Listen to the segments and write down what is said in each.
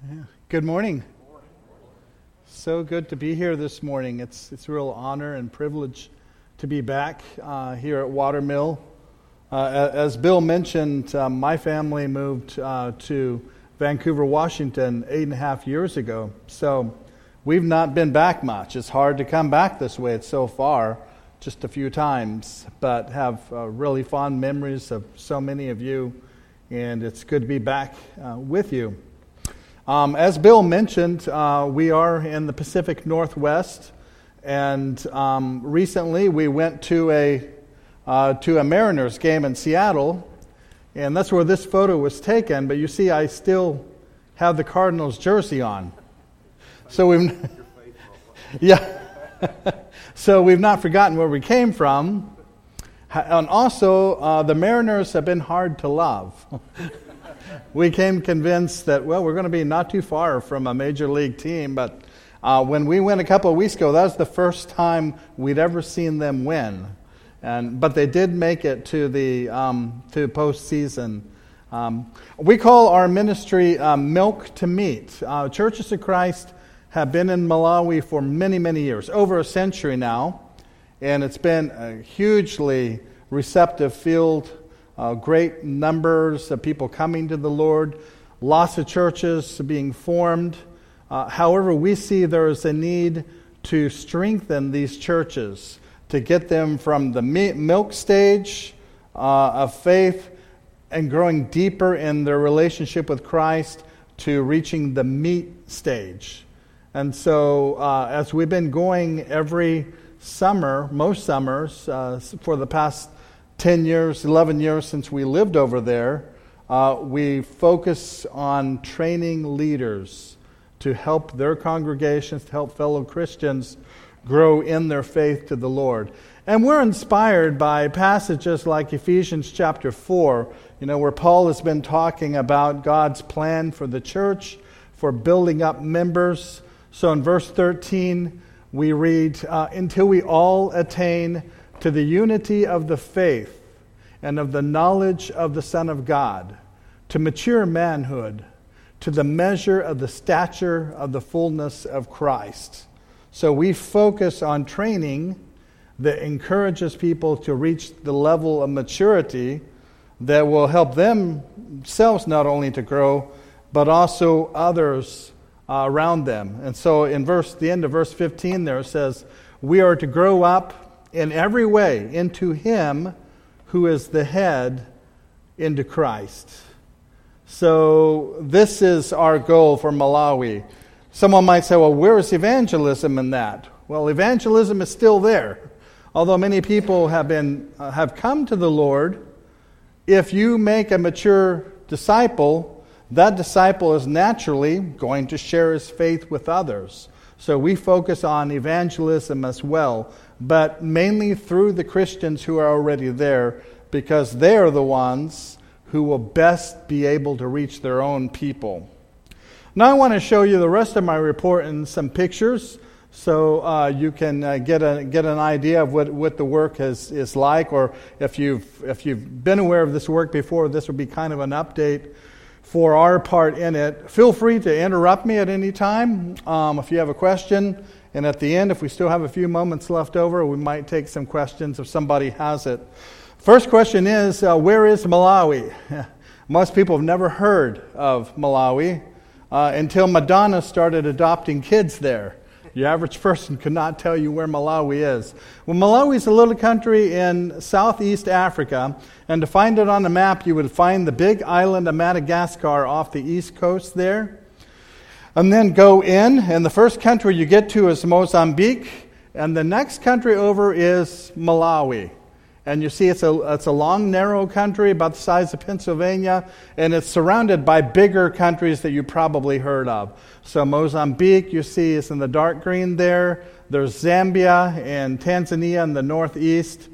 Yeah. Good morning. So good to be here this morning. It's a real honor and privilege to be back here at Watermill. As Bill mentioned, my family moved to Vancouver, Washington 8.5 years ago. So we've not been back much. It's hard to come back this way. It's so far, just a few times, but have really fond memories of so many of you, and it's good to be back with you. As Bill mentioned, we are in the Pacific Northwest, and recently we went to a Mariners game in Seattle, and that's where this photo was taken. But you see, I still have the Cardinals jersey on, so we've so we've not forgotten where we came from, and also the Mariners have been hard to love. We came convinced that, well, we're going to be not too far from a major league team, but when we went a couple of weeks ago, that was the first time we'd ever seen them win. But they did make it to the postseason. We call our ministry Milk to Meat. Churches of Christ have been in Malawi for many, many years, over a century now, and it's been a hugely receptive field. Great numbers of people coming to the Lord, lots of churches being formed. However, we see there is a need to strengthen these churches, to get them from the milk stage of faith and growing deeper in their relationship with Christ to reaching the meat stage. And so as we've been going every summer, most summers, for the past 10 years, 11 years since we lived over there, we focus on training leaders to help their congregations, to help fellow Christians grow in their faith to the Lord. And we're inspired by passages like Ephesians chapter 4, where Paul has been talking about God's plan for the church, for building up members. So in verse 13, we read, until we all attain to the unity of the faith and of the knowledge of the Son of God, to mature manhood, to the measure of the stature of the fullness of Christ. So we focus on training that encourages people to reach the level of maturity that will help themselves not only to grow, but also others around them. And so in the end of verse 15 there it says, we are to grow up in every way into Him who is the head, into Christ. So this is our goal for Malawi. Someone might say, well, where is evangelism in that? Well, evangelism is still there. Although many people have come to the Lord, if you make a mature disciple, that disciple is naturally going to share his faith with others. So we focus on evangelism as well, but mainly through the Christians who are already there, because they are the ones who will best be able to reach their own people. Now I want to show you the rest of my report in some pictures, so you can get an idea of what the work is like, or if you've been aware of this work before, this will be kind of an update for our part in it. Feel free to interrupt me at any time if you have a question. And at the end, if we still have a few moments left over, we might take some questions if somebody has it. First question is, where is Malawi? Most people have never heard of Malawi until Madonna started adopting kids there. The average person could not tell you where Malawi is. Well, Malawi is a little country in Southeast Africa, and to find it on the map, you would find the big island of Madagascar off the east coast there. And then go in, and the first country you get to is Mozambique, and the next country over is Malawi. And you see it's a long, narrow country about the size of Pennsylvania, and it's surrounded by bigger countries that you probably heard of. So Mozambique, you see, is in the dark green there. There's Zambia and Tanzania in the northeast.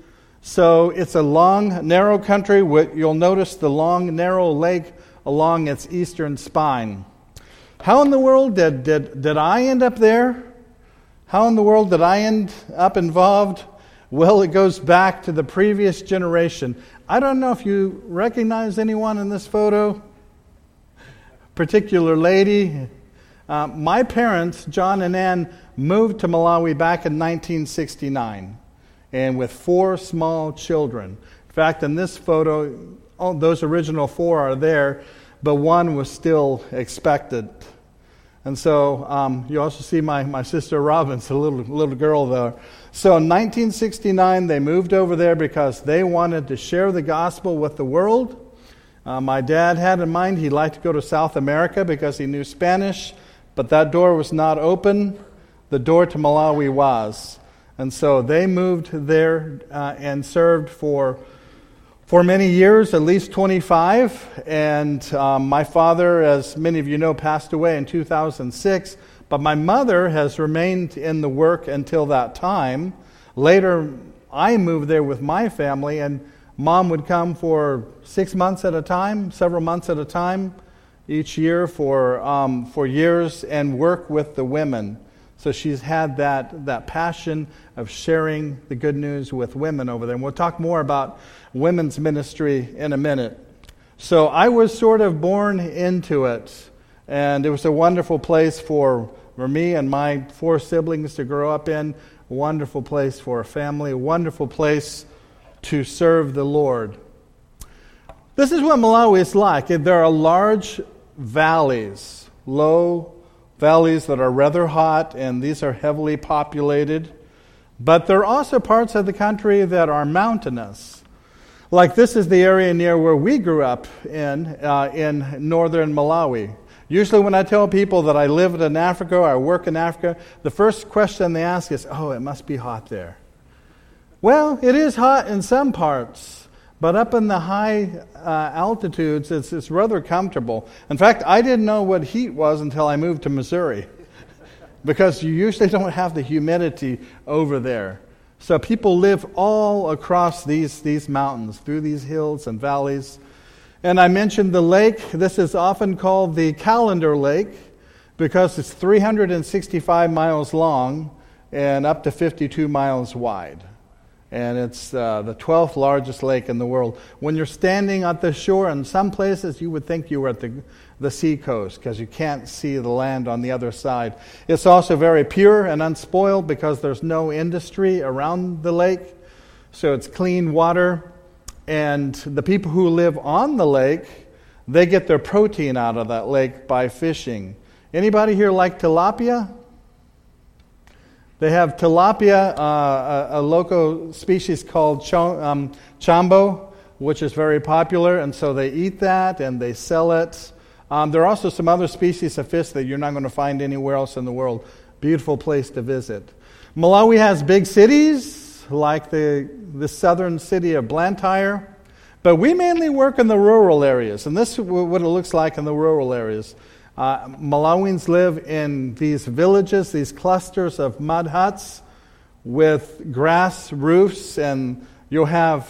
So it's a long, narrow country. You'll notice the long, narrow lake along its eastern spine. How in the world did I end up there? How in the world did I end up involved? Well, it goes back to the previous generation. I don't know if you recognize anyone in this photo. Particular lady. My parents, John and Ann, moved to Malawi back in 1969, and with 4 small children. In fact, in this photo, those original 4 are there, but 1 was still expected. And so you also see my sister Robin's a little girl there. So in 1969, they moved over there because they wanted to share the gospel with the world. My dad had in mind he'd like to go to South America because he knew Spanish, but that door was not open. The door to Malawi was. And so they moved there and served for many years, at least 25. And my father, as many of you know, passed away in 2006. But my mother has remained in the work until that time. Later, I moved there with my family, and Mom would come for 6 months at a time, several months at a time, each year for years, and work with the women. So she's had that passion of sharing the good news with women over there. And we'll talk more about women's ministry in a minute. So I was sort of born into it, and it was a wonderful place for me and my 4 siblings to grow up in, a wonderful place for a family, a wonderful place to serve the Lord. This is what Malawi is like. There are large valleys, low valleys that are rather hot, and these are heavily populated. But there are also parts of the country that are mountainous. Like this is the area near where we grew up in northern Malawi. Usually when I tell people that I lived in Africa or I work in Africa, the first question they ask is, oh, it must be hot there. Well, it is hot in some parts, but up in the high altitudes, it's rather comfortable. In fact, I didn't know what heat was until I moved to Missouri, because you usually don't have the humidity over there. So people live all across these mountains, through these hills and valleys. And I mentioned the lake. This is often called the Calendar Lake because it's 365 miles long and up to 52 miles wide. And it's the 12th largest lake in the world. When you're standing at the shore, in some places you would think you were at the sea coast because you can't see the land on the other side. It's also very pure and unspoiled because there's no industry around the lake. So it's clean water. And the people who live on the lake, they get their protein out of that lake by fishing. Anybody here like tilapia? They have tilapia, a local species called chambo, which is very popular, and so they eat that and they sell it. There are also some other species of fish that you're not going to find anywhere else in the world. Beautiful place to visit. Malawi has big cities, like the southern city of Blantyre, but we mainly work in the rural areas, and this is what it looks like in the rural areas. Malawians live in these villages, these clusters of mud huts with grass roofs, and you'll have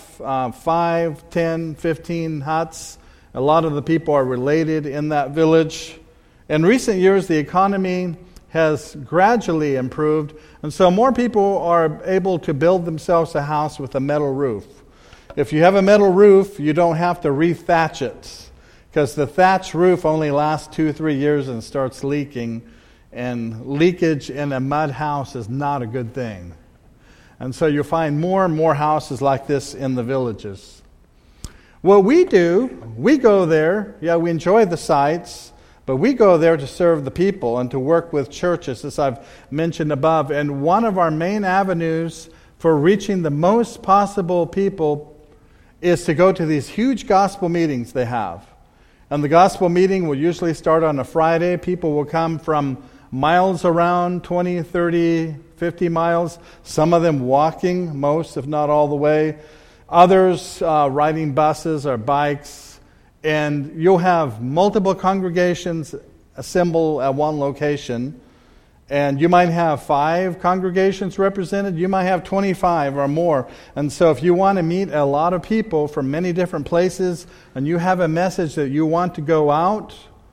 5, 10, 15 huts. A lot of the people are related in that village. In recent years, the economy has gradually improved, and so more people are able to build themselves a house with a metal roof. If you have a metal roof, you don't have to re-thatch it, because the thatch roof only lasts 2-3 years and starts leaking, and leakage in a mud house is not a good thing. And so you'll find more and more houses like this in the villages. What we do, we go there, we enjoy the sights, but we go there to serve the people and to work with churches, as I've mentioned above. And one of our main avenues for reaching the most possible people is to go to these huge gospel meetings they have. And the gospel meeting will usually start on a Friday. People will come from miles around, 20, 30, 50 miles. Some of them walking, most, if not all the way. Others riding buses or bikes. And you'll have multiple congregations assemble at one location. And you might have 5 congregations represented. You might have 25 or more. And so if you want to meet a lot of people from many different places and you have a message that you want to go out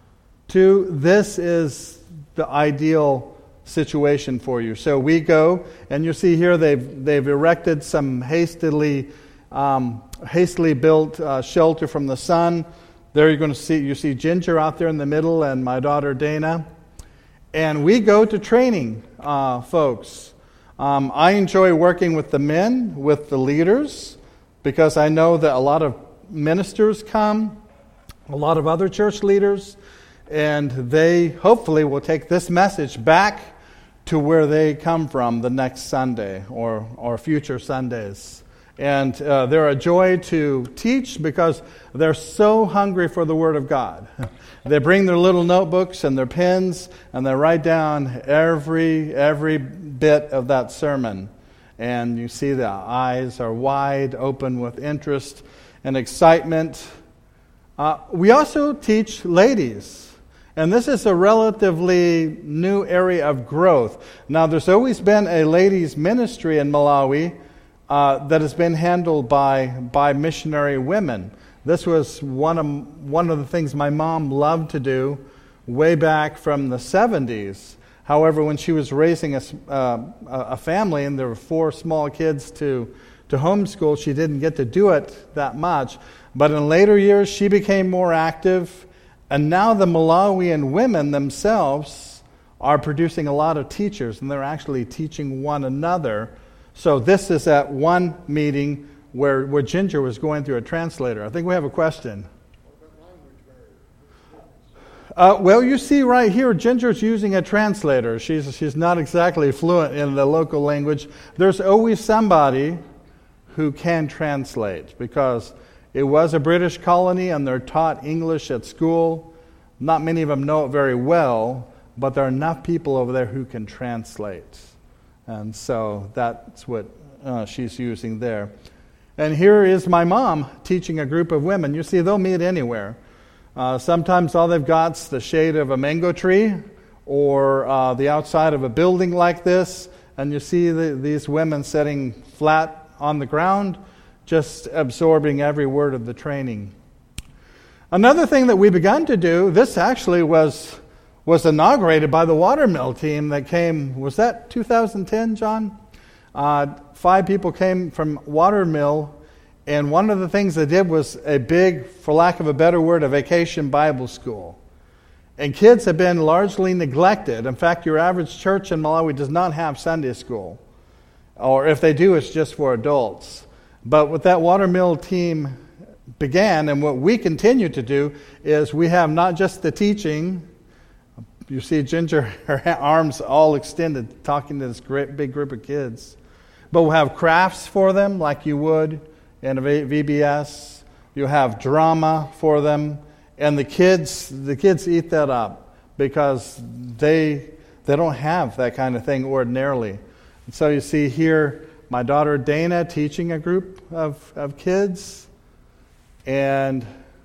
to, this is the ideal situation for you. So we go, and you see here they've erected some hastily built shelter from the sun. There you see Ginger out there in the middle, and my daughter Dana. And we go to training folks. I enjoy working with the men, with the leaders, because I know that a lot of ministers come, a lot of other church leaders, and they hopefully will take this message back to where they come from the next Sunday or future Sundays. And they're a joy to teach because they're so hungry for the Word of God. They bring their little notebooks and their pens, and they write down every bit of that sermon. And you see the eyes are wide open with interest and excitement. We also teach ladies. And this is a relatively new area of growth. Now, there's always been a ladies' ministry in Malawi that has been handled by missionary women. This was one of the things my mom loved to do way back from the 70s. However, when she was raising a family and there were 4 small kids to homeschool, she didn't get to do it that much. But in later years, she became more active. And now the Malawian women themselves are producing a lot of teachers, and they're actually teaching one another. So this is at one meeting where Ginger was going through a translator. I think we have a question. Well, you see right here, Ginger's using a translator. She's not exactly fluent in the local language. There's always somebody who can translate because it was a British colony and they're taught English at school. Not many of them know it very well, but there are enough people over there who can translate. And so that's what she's using there. And here is my mom teaching a group of women. You see, they'll meet anywhere. Sometimes all they've got's the shade of a mango tree or the outside of a building like this. And you see these women sitting flat on the ground, just absorbing every word of the training. Another thing that we begun to do, this actually was inaugurated by the Watermill team that came, was that 2010, John? 5 people came from Watermill, and one of the things they did was a big, for lack of a better word, a vacation Bible school. And kids have been largely neglected. In fact, your average church in Malawi does not have Sunday school. Or if they do, it's just for adults. But what that Watermill team began, and what we continue to do, is we have not just the teaching. You see Ginger, her arms all extended, talking to this great big group of kids. But we'll have crafts for them, like you would in a VBS. You have drama for them, and the kids eat that up because they don't have that kind of thing ordinarily. And so you see here my daughter Dana teaching a group of kids, and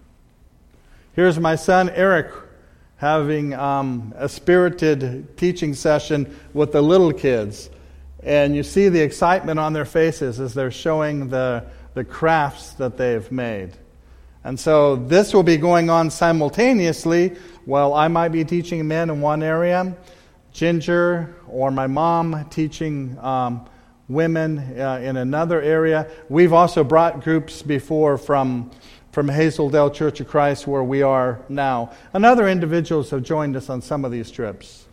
here's my son Eric having a spirited teaching session with the little kids. And you see the excitement on their faces as they're showing the crafts that they've made. And so this will be going on simultaneously. While I might be teaching men in one area, Ginger or my mom teaching women in another area. We've also brought groups before from Hazeldale Church of Christ, where we are now. And other individuals have joined us on some of these trips.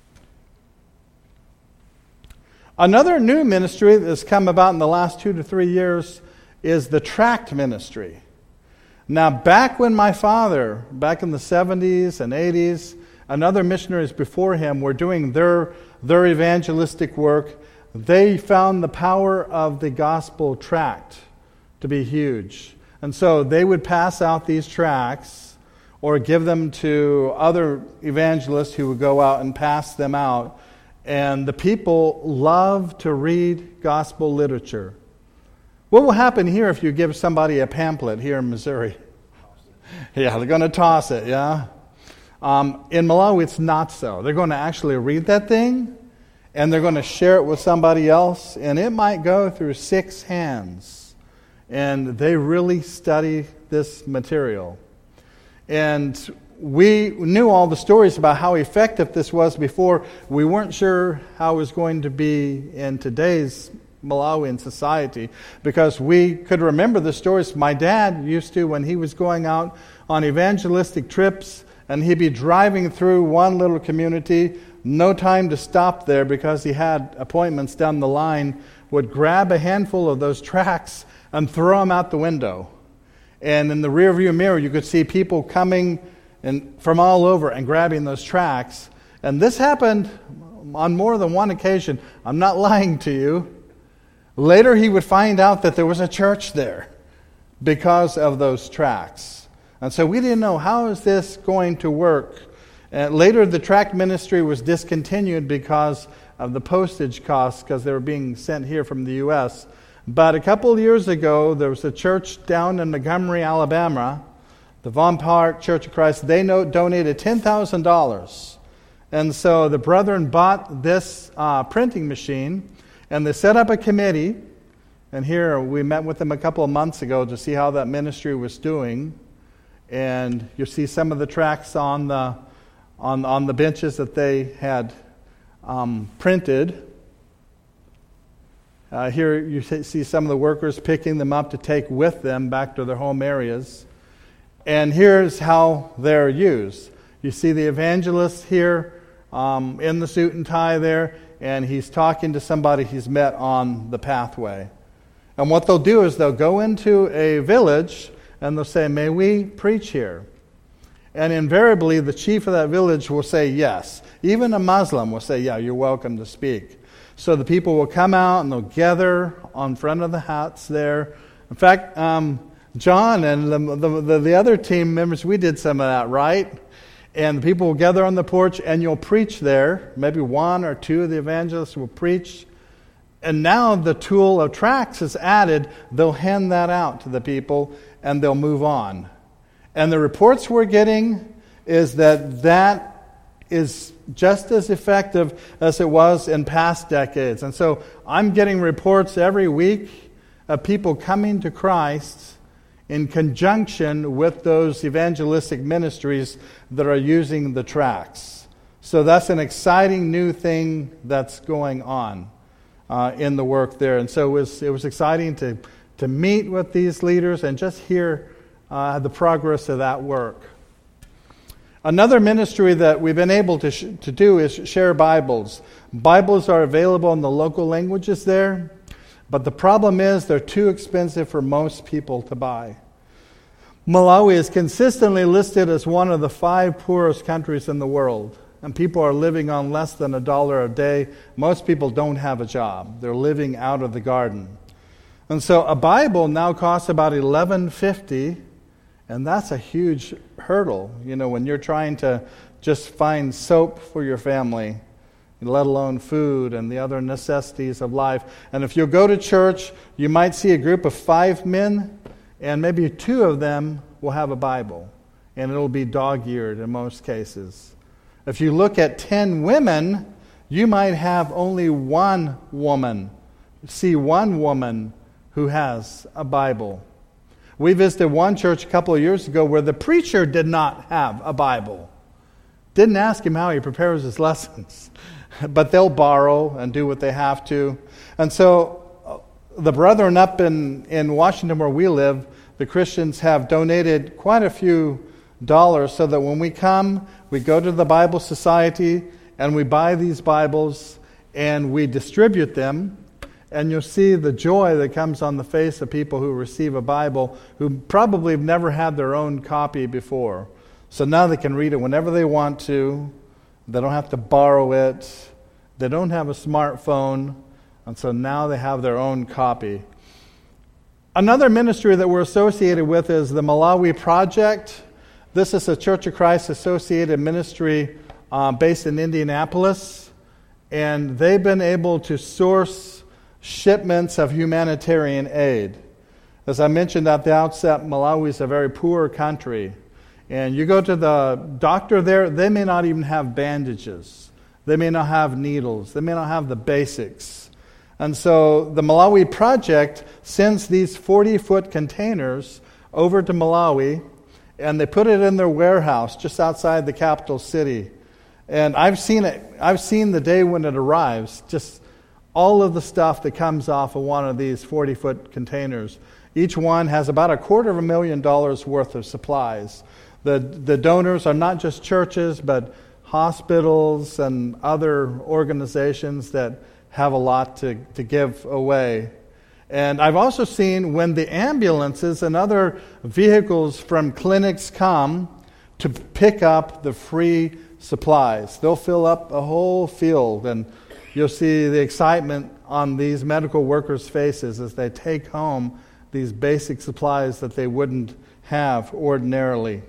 Another new ministry that has come about in the last 2 to 3 years is the tract ministry. Now, back when my father, back in the 70s and 80s, and other missionaries before him were doing their evangelistic work, they found the power of the gospel tract to be huge. And so they would pass out these tracts or give them to other evangelists who would go out and pass them out. And the people love to read gospel literature. What will happen here if you give somebody a pamphlet here in Missouri? Yeah, they're going to toss it, yeah? In Malawi, it's not so. They're going to actually read that thing, and they're going to share it with somebody else, and it might go through 6 hands. And they really study this material. And we knew all the stories about how effective this was before. We weren't sure how it was going to be in today's Malawian society, because we could remember the stories my dad used to when he was going out on evangelistic trips and he'd be driving through one little community, no time to stop there because he had appointments down the line, would grab a handful of those tracts and throw them out the window. And in the rearview mirror, you could see people coming from all over and grabbing those tracts. And this happened on more than one occasion. I'm not lying to you. Later, he would find out that there was a church there because of those tracts. And so we didn't know, how is this going to work? Later, the tract ministry was discontinued because of the postage costs, because they were being sent here from the U.S. But a couple of years ago, there was a church down in Montgomery, Alabama, the Vaughn Park Church of Christ. They donated $10,000. And so the brethren bought this printing machine, and they set up a committee. And here, we met with them a couple of months ago to see how that ministry was doing. And you see some of the tracts on the benches that they had printed. Here you see some of the workers picking them up to take with them back to their home areas. And here's how they're used. You see the evangelist here in the suit and tie there, and he's talking to somebody he's met on the pathway. And what they'll do is they'll go into a village and they'll say, "May we preach here?" And invariably, the chief of that village will say yes. Even a Muslim will say, "Yeah, you're welcome to speak." So the people will come out and they'll gather on front of the huts there. In fact, John and the other team members, we did some of that, right? And the people will gather on the porch and you'll preach there. Maybe one or two of the evangelists will preach. And now the tool of tracts is added. They'll hand that out to the people and they'll move on. And the reports we're getting is that is just as effective as it was in past decades. And so I'm getting reports every week of people coming to Christ in conjunction with those evangelistic ministries that are using the tracts. So that's an exciting new thing that's going on in the work there. And so it was exciting to meet with these leaders and just hear the progress of that work. Another ministry that we've been able to do is share Bibles. Bibles are available in the local languages there, but the problem is they're too expensive for most people to buy. Malawi is consistently listed as one of the 5 poorest countries in the world, and people are living on less than $1 a day. Most people don't have a job. They're living out of the garden. And so a Bible now costs about $11.50, and that's a huge hurdle, when you're trying to just find soap for your family, let alone food and the other necessities of life. And if you go to church, you might see a group of 5 men, and maybe 2 of them will have a Bible, and it'll be dog-eared in most cases. If you look at 10 women, you might have only one woman who has a Bible. We visited one church a couple of years ago where the preacher did not have a Bible. Didn't ask him how he prepares his lessons. But they'll borrow and do what they have to. And so the brethren up in Washington where we live, the Christians have donated quite a few dollars so that when we come, we go to the Bible Society and we buy these Bibles and we distribute them. And you'll see the joy that comes on the face of people who receive a Bible who probably have never had their own copy before. So now they can read it whenever they want to. They don't have to borrow it. They don't have a smartphone. And so now they have their own copy. Another ministry that we're associated with is the Malawi Project. This is a Church of Christ associated ministry based in Indianapolis. And they've been able to source shipments of humanitarian aid. As I mentioned at the outset, Malawi is a very poor country. And you go to the doctor there, they may not even have bandages. They may not have needles. They may not have the basics. And so the Malawi Project sends these 40-foot containers over to Malawi, and they put it in their warehouse just outside the capital city. And I've seen it. I've seen the day when it arrives, just all of the stuff that comes off of one of these 40-foot containers. Each one has about $250,000 worth of supplies. The donors are not just churches, but hospitals and other organizations that have a lot to give away. And I've also seen when the ambulances and other vehicles from clinics come to pick up the free supplies. They'll fill up a whole field, and you'll see the excitement on these medical workers' faces as they take home these basic supplies that they wouldn't have ordinarily.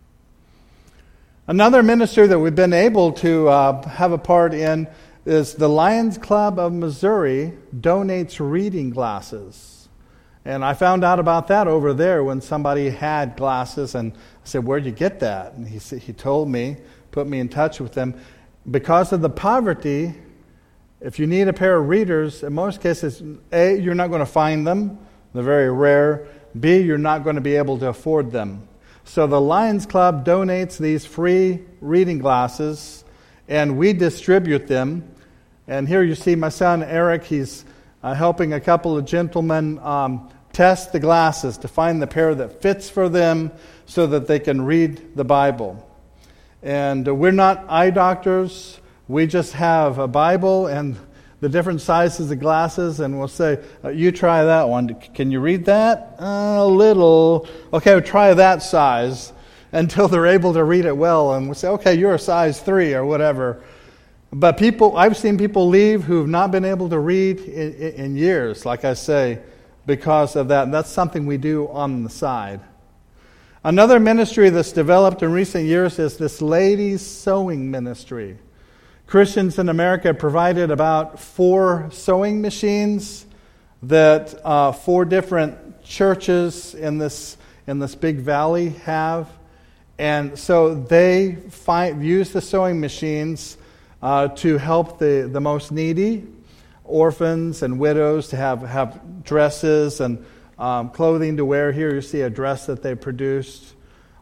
Another ministry that we've been able to have a part in is the Lions Club of Missouri donates reading glasses. And I found out about that over there when somebody had glasses, and I said, "Where'd you get that?" And he told me, put me in touch with them. Because of the poverty, if you need a pair of readers, in most cases, A, you're not going to find them. They're very rare. B, you're not going to be able to afford them. So the Lions Club donates these free reading glasses, and we distribute them. And here you see my son Eric. He's helping a couple of gentlemen test the glasses to find the pair that fits for them so that they can read the Bible. And we're not eye doctors. We just have a Bible and the different sizes of glasses, and we'll say, "You try that one. Can you read that?" A little. Okay, we'll try that size until they're able to read it well, and we'll say, "Okay, you're a size 3 or whatever." But I've seen people leave who've not been able to read in years, like I say, because of that. And that's something we do on the side. Another ministry that's developed in recent years is this ladies' sewing ministry. Christians in America provided about 4 sewing machines that 4 different churches in this big valley have. And so they use the sewing machines to help the most needy, orphans and widows, to have dresses and clothing to wear. Here you see a dress that they produced.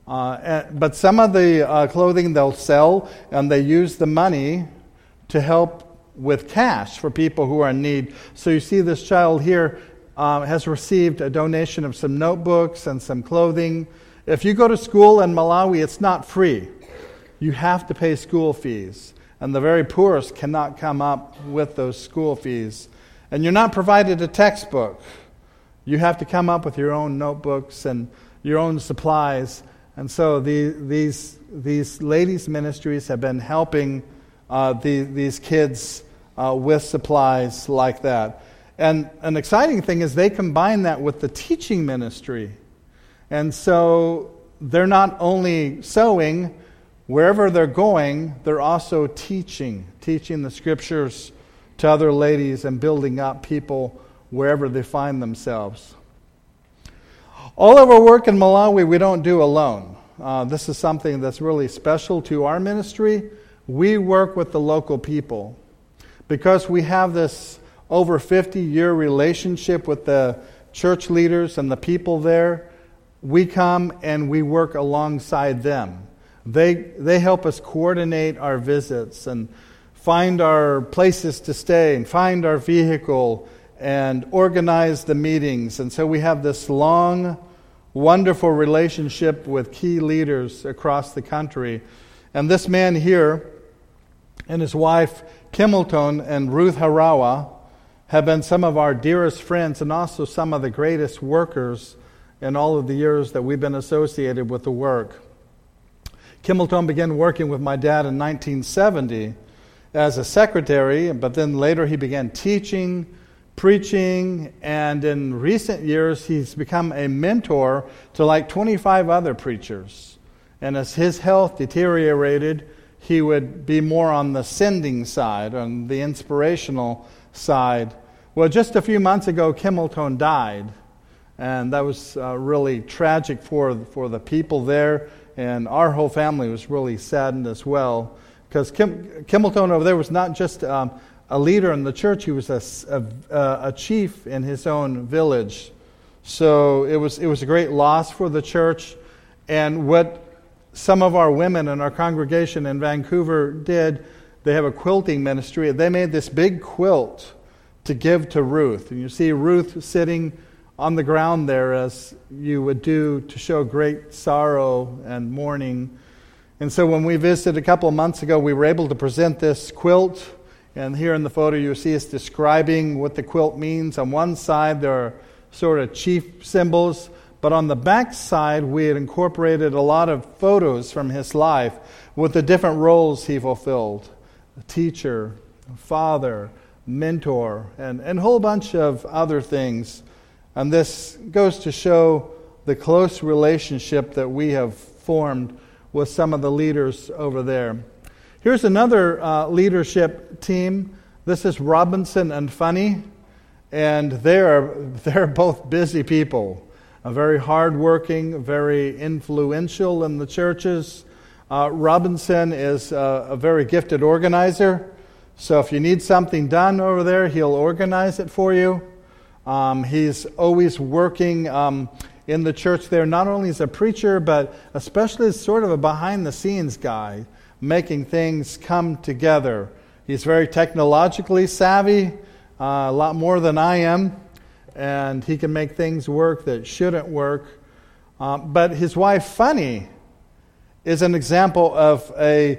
But some of the clothing they'll sell, and they use the money to help with cash for people who are in need. So you see this child here has received a donation of some notebooks and some clothing. If you go to school in Malawi, it's not free. You have to pay school fees. And the very poorest cannot come up with those school fees. And you're not provided a textbook. You have to come up with your own notebooks and your own supplies. And so these ladies' ministries have been helping these kids with supplies like that. And an exciting thing is they combine that with the teaching ministry. And so they're not only sewing, wherever they're going, they're also teaching the scriptures to other ladies and building up people wherever they find themselves. All of our work in Malawi we don't do alone. This is something that's really special to our ministry. We work with the local people. Because we have this over 50-year relationship with the church leaders and the people there, we come and we work alongside them. They help us coordinate our visits and find our places to stay and find our vehicle and organize the meetings. And so we have this long, wonderful relationship with key leaders across the country. And this man here and his wife, Kimilton and Ruth Harawa, have been some of our dearest friends and also some of the greatest workers in all of the years that we've been associated with the work. Kimilton began working with my dad in 1970 as a secretary, but then later he began teaching, preaching, and in recent years he's become a mentor to like 25 other preachers. And as his health deteriorated, he would be more on the sending side, on the inspirational side. Well, just a few months ago, Kimilton died, and that was really tragic for the people there, and our whole family was really saddened as well, because Kimilton over there was not just a leader in the church; he was a chief in his own village. So it was a great loss for the church, and what some of our women in our congregation in Vancouver did, they have a quilting ministry. They made this big quilt to give to Ruth. And you see Ruth sitting on the ground there as you would do to show great sorrow and mourning. And so when we visited a couple of months ago, we were able to present this quilt. And here in the photo, you see us describing what the quilt means. On one side, there are sort of chief symbols. But on the back side, we had incorporated a lot of photos from his life with the different roles he fulfilled. A teacher, a father, mentor, and a whole bunch of other things. And this goes to show the close relationship that we have formed with some of the leaders over there. Here's another leadership team. This is Robinson and Funny, and they're both busy people, very hardworking, very influential in the churches. Robinson is a very gifted organizer, so if you need something done over there, he'll organize it for you. He's always working in the church there, not only as a preacher, but especially as sort of a behind-the-scenes guy, making things come together. He's very technologically savvy, a lot more than I am, and he can make things work that shouldn't work. But his wife, Funny, is an example of a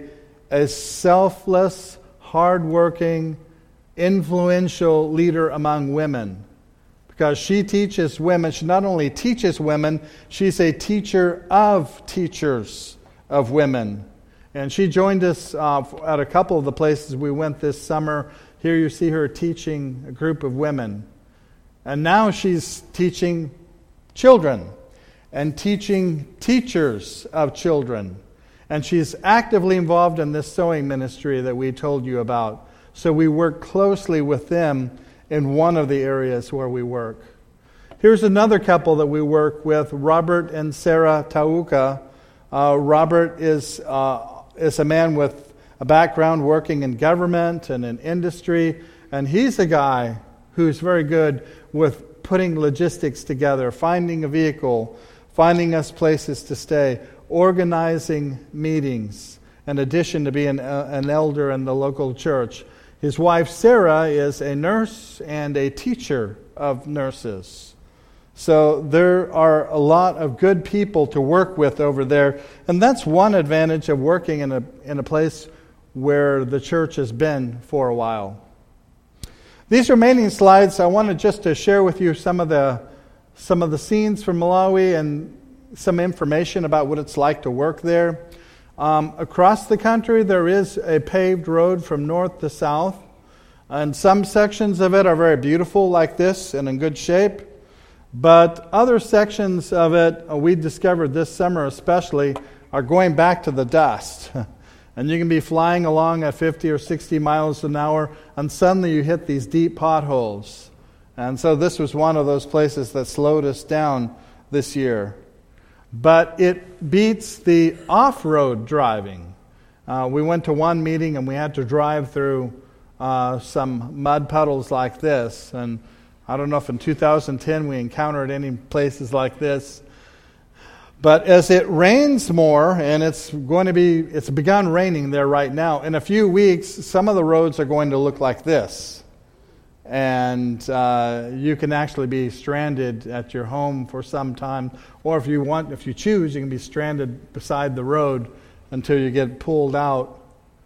selfless, hardworking, influential leader among women. Because she teaches women, she not only teaches women, she's a teacher of teachers of women. And she joined us at a couple of the places we went this summer. Here you see her teaching a group of women. And now she's teaching children and teaching teachers of children. And she's actively involved in this sewing ministry that we told you about. So we work closely with them in one of the areas where we work. Here's another couple that we work with, Robert and Sarah Tauka. Robert is a man with a background working in government and in industry, and he's a guy who's very good with putting logistics together, finding a vehicle, finding us places to stay, organizing meetings, in addition to being an elder in the local church. His wife, Sarah, is a nurse and a teacher of nurses. So there are a lot of good people to work with over there. And that's one advantage of working in a place where the church has been for a while. These remaining slides, I wanted just to share with you some of the scenes from Malawi and some information about what it's like to work there. Across the country, there is a paved road from north to south, and some sections of it are very beautiful like this and in good shape, but other sections of it, we discovered this summer especially, are going back to the dust. And you can be flying along at 50 or 60 miles an hour, and suddenly you hit these deep potholes. And so this was one of those places that slowed us down this year. But it beats the off-road driving. We went to one meeting and we had to drive through some mud puddles like this. And I don't know if in 2010 we encountered any places like this. But as it rains more, and it's begun raining there right now, in a few weeks, some of the roads are going to look like this. And you can actually be stranded at your home for some time, or if you choose, you can be stranded beside the road until you get pulled out.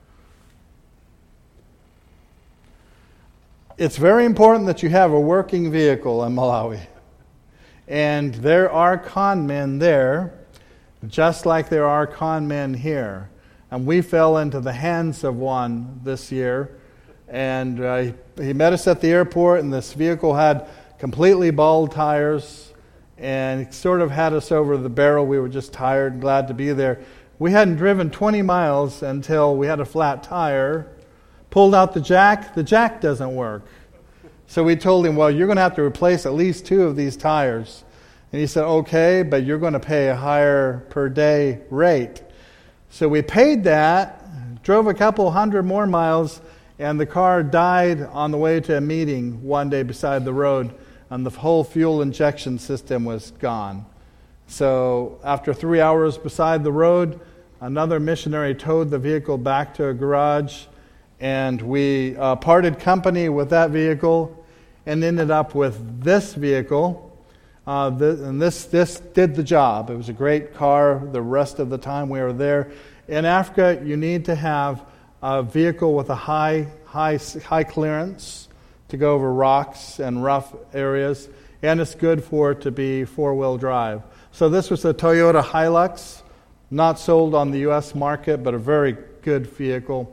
It's very important that you have a working vehicle in Malawi. And there are con men there, just like there are con men here. And we fell into the hands of one this year. And he met us at the airport, and this vehicle had completely bald tires, and it sort of had us over the barrel. We were just tired and glad to be there. We hadn't driven 20 miles until we had a flat tire. Pulled out the jack doesn't work. So we told him, well, you're going to have to replace at least 2 of these tires. And he said, okay, but you're going to pay a higher per day rate. So we paid that, drove a couple hundred more miles, and the car died on the way to a meeting one day beside the road, and the whole fuel injection system was gone. So after 3 hours beside the road, another missionary towed the vehicle back to a garage, and we parted company with that vehicle and ended up with this vehicle. and this did the job. It was a great car the rest of the time we were there. In Africa, you need to have a vehicle with a high clearance to go over rocks and rough areas, and it's good for it to be four-wheel drive. So this was a Toyota Hilux, not sold on the U.S. market, but a very good vehicle.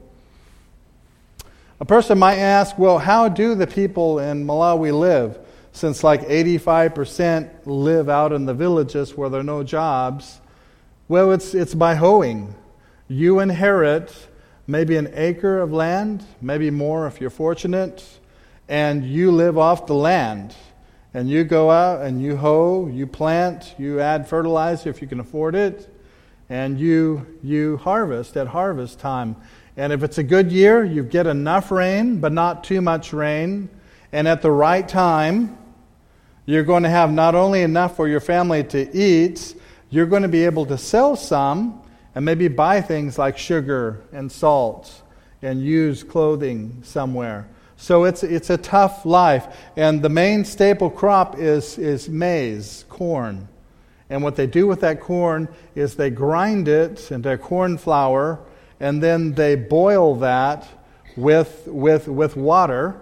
A person might ask, well, how do the people in Malawi live? Since like 85% live out in the villages where there are no jobs. Well, it's by hoeing. You inherit maybe an acre of land, maybe more if you're fortunate, and you live off the land. And you go out and you hoe, you plant, you add fertilizer if you can afford it, and you harvest at harvest time. And if it's a good year, you get enough rain, but not too much rain. And at the right time, you're going to have not only enough for your family to eat, you're going to be able to sell some and maybe buy things like sugar and salt and use clothing somewhere. So it's a tough life. And the main staple crop is maize, corn. And what they do with that corn is they grind it into corn flour, and then they boil that with water,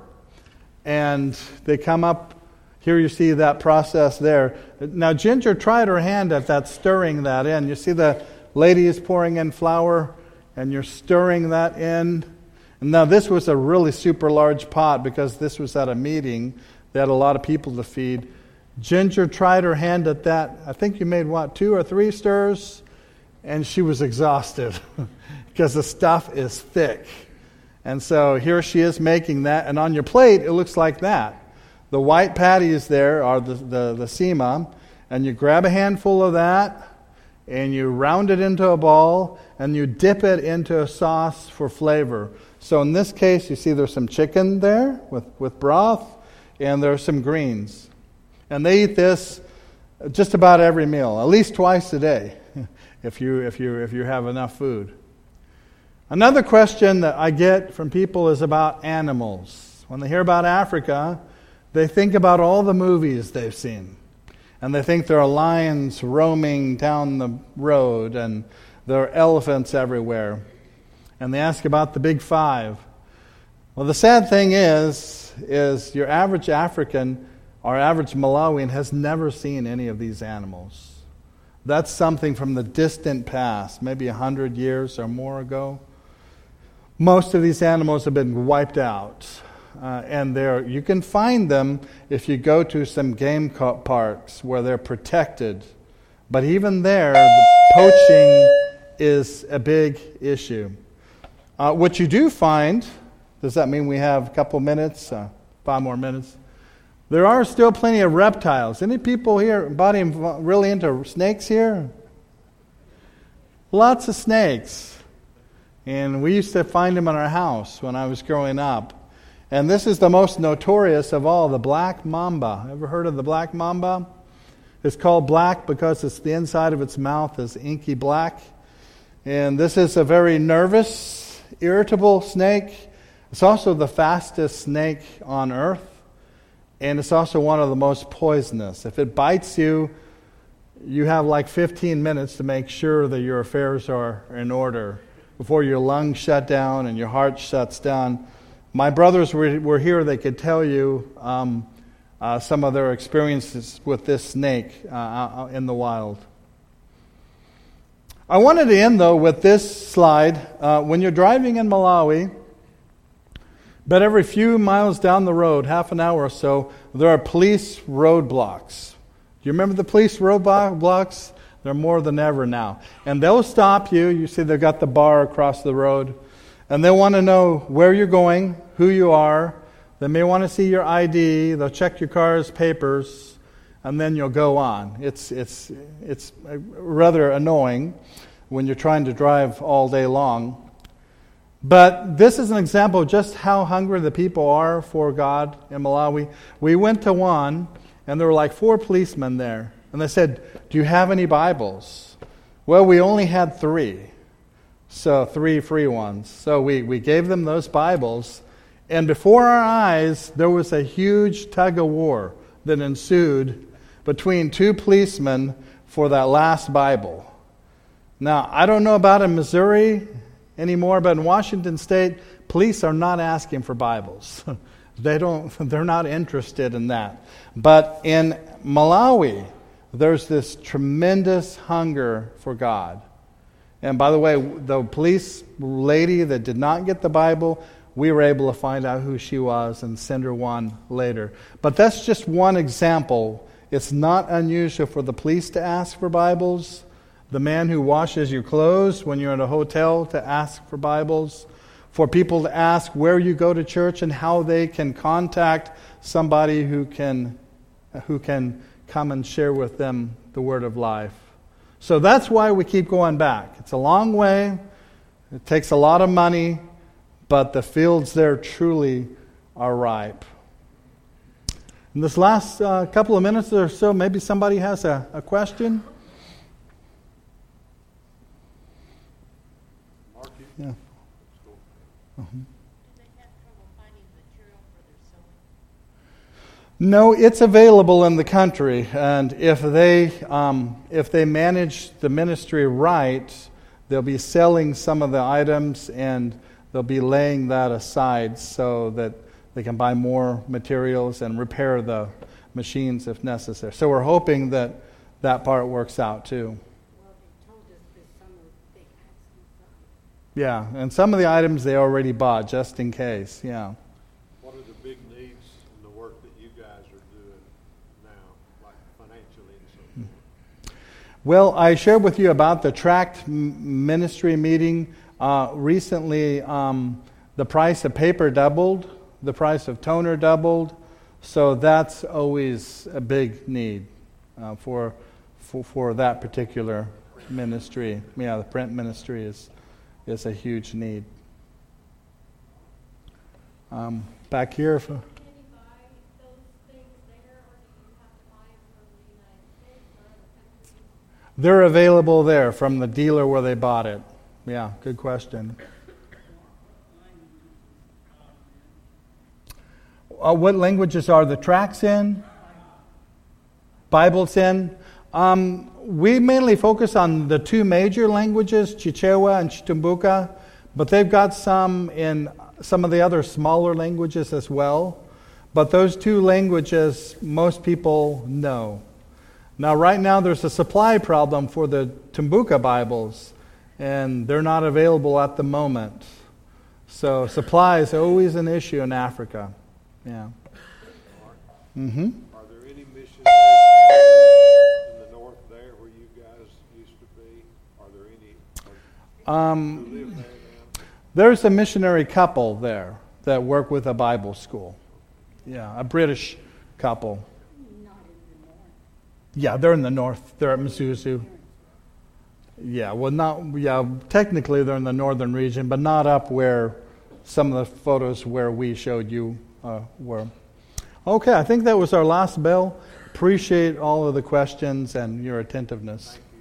and they come up. Here you see that process there. Now Ginger tried her hand at that, stirring that in. You see the lady is pouring in flour, and you're stirring that in. And now this was a really super large pot because this was at a meeting. They had a lot of people to feed. Ginger tried her hand at that. I think you made, 2 or 3 stirs? And she was exhausted because the stuff is thick. And so here she is making that. And on your plate, it looks like that. The white patties there are the sema, and you grab a handful of that, and you round it into a ball, and you dip it into a sauce for flavor. So in this case, you see there's some chicken there with broth, and there's some greens. And they eat this just about every meal, at least twice a day, if you have enough food. Another question that I get from people is about animals. When they hear about Africa, they think about all the movies they've seen. And they think there are lions roaming down the road, and there are elephants everywhere. And they ask about the big 5. Well, the sad thing is your average African or average Malawian has never seen any of these animals. That's something from the distant past, maybe 100 years or more ago. Most of these animals have been wiped out. And you can find them if you go to some game parks where they're protected. But even there, the poaching is a big issue. What you do find, does that mean we have a couple minutes, 5 more minutes? There are still plenty of reptiles. Any people here really into snakes here? Lots of snakes. And we used to find them in our house when I was growing up. And this is the most notorious of all, the black mamba. Ever heard of the black mamba? It's called black because the inside of its mouth is inky black. And this is a very nervous, irritable snake. It's also the fastest snake on earth. And it's also one of the most poisonous. If it bites you, you have like 15 minutes to make sure that your affairs are in order before your lungs shut down and your heart shuts down. My brothers were here. They could tell you some of their experiences with this snake in the wild. I wanted to end, though, with this slide. When you're driving in Malawi, but every few miles down the road, half an hour or so, there are police roadblocks. Do you remember the police roadblocks? They're more than ever now. And they'll stop you. You see they've got the bar across the road. And they want to know where you're going, who you are. They may want to see your ID. They'll check your car's papers, and then you'll go on. It's rather annoying when you're trying to drive all day long. But this is an example of just how hungry the people are for God in Malawi. We went to one, and there were like 4 policemen there. And they said, "Do you have any Bibles?" Well, we only had 3. So 3 free ones. So we gave them those Bibles. And before our eyes, there was a huge tug of war that ensued between two policemen for that last Bible. Now, I don't know about in Missouri anymore, but in Washington State, police are not asking for Bibles. They're not interested in that. But in Malawi, there's this tremendous hunger for God. And by the way, the police lady that did not get the Bible, we were able to find out who she was and send her one later. But that's just one example. It's not unusual for the police to ask for Bibles, the man who washes your clothes when you're in a hotel to ask for Bibles, for people to ask where you go to church and how they can contact somebody who can come and share with them the word of life. So that's why we keep going back. It's a long way. It takes a lot of money, but the fields there truly are ripe. In this last couple of minutes or so, maybe somebody has a question? Yeah. Uh-huh. Do they have trouble finding material for their sewing? No, it's available in the country, and if they manage the ministry right, they'll be selling some of the items, and they'll be laying that aside so that they can buy more materials and repair the machines if necessary. So we're hoping that that part works out too. Well, they told us this summer they had some. Yeah, and some of the items they already bought just in case. Yeah. What are the big needs in the work that you guys are doing now, like financially and so forth? Well, I shared with you about the tract ministry meeting. Recently, the price of paper doubled, the price of toner doubled, so that's always a big need for that particular ministry. Yeah, the print ministry is a huge need. Back here. Can you buy those things there, or do you have to buy them from the United States or other countries? They're available there from the dealer where they bought it. Yeah, good question. What languages are the tracts in? Bibles in? We mainly focus on the two major languages, Chichewa and Chitumbuka, but they've got some in some of the other smaller languages as well. But those two languages most people know. Now, right now there's a supply problem for the Tumbuka Bibles, and they're not available at the moment. So supply is always an issue in Africa. Yeah. Mm-hmm. Are there any missionary families in the north there where you guys used to be? Are there any who live there now? There's a missionary couple there that work with a Bible school. Yeah, a British couple. Not in the north. Yeah, they're in the north. They're at Mzuzu. Yeah, well, technically they're in the northern region, but not up where some of the photos where we showed you were. Okay, I think that was our last bell. Appreciate all of the questions and your attentiveness.